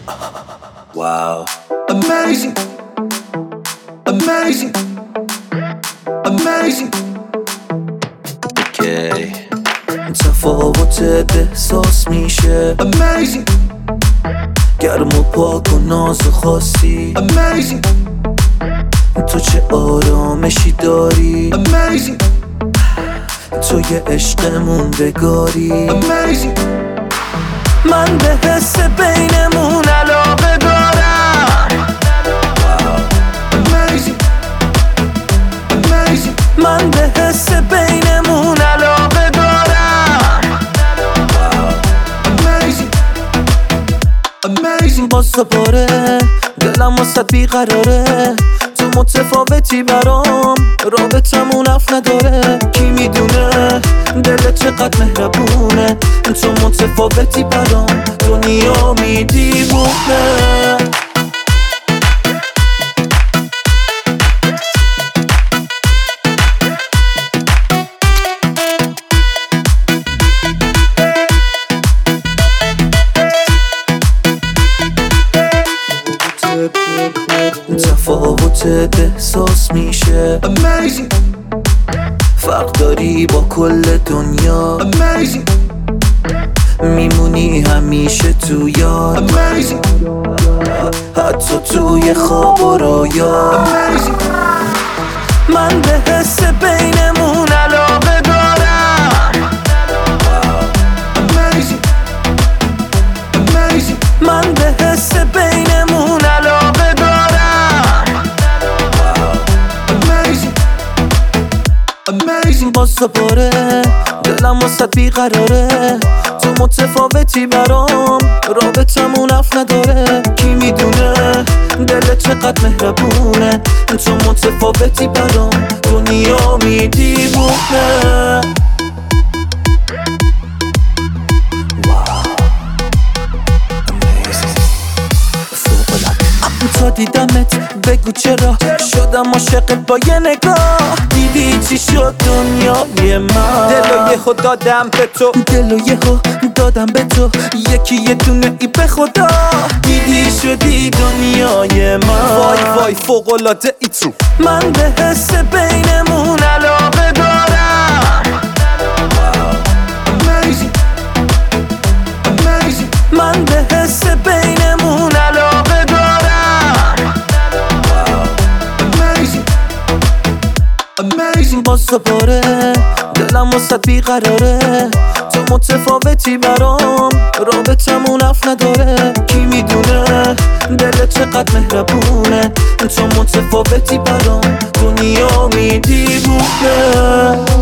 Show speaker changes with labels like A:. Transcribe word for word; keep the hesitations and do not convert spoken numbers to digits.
A: Wow. Amazing. Amazing. Amazing. Okay. تفاوتت احساس میشه. Amazing. گرم و پاک و ناز خاصی. Amazing. تو چه آرامشی داری. Amazing. تو یه عشق موندگاری. Amazing. من به حس بینمون علاقه دارم. Wow. Amazing. Amazing. من به حس بینمون علاقه دارم. Wow. Amazing. Amazing. باز دوباره دلم واسه بیقراره، تو متفاوتی برام، رابطمون اف نداره. کی میدونه دلت چقدر مهربونه، تو متفاوتی برام، دنیا میدیونه. تفاوتت احساس میشه. Amazing. فرق داری با کل دنیا. Amazing. میمونی همیشه تو یاد. Amazing. حتی توی خواب و رویا. Amazing. من به حس بینمون علاقه دارم. Wow. Amazing. Amazing. من به حس بینمون علاقه دارم. Wow. Amazing. Amazing. باز دوباره دلم واسه بیقراره، تو متفاوتی برام، رابطمون اف نداره. کی میدونه دلت چقدر مهربونه، تو متفاوتی برام، دنیا میدیونه. تا دیدمت بگو چرا شدم عاشقت با یه نگاه. دیدی چی شد دنیای من، دلو یهو دادم به تو، دلو یهو دادم به تو، یکی یه دونه ای به خدا. دیدی شدی دنیای من، وای وای فوق‌العاده ای تو. من به حس بینمون علاقه دارم. Wow. Amazing. Amazing. من به حس بینمون علاقه دارم. Wow. Amazing. Amazing. باز دوباره دلم واسه بیقراره، تو متفاوتی برام، رابطمون اف نداره. کی میدونه دلت چقدر مهربونه، تو متفاوتی برام، دنیا میدیونه.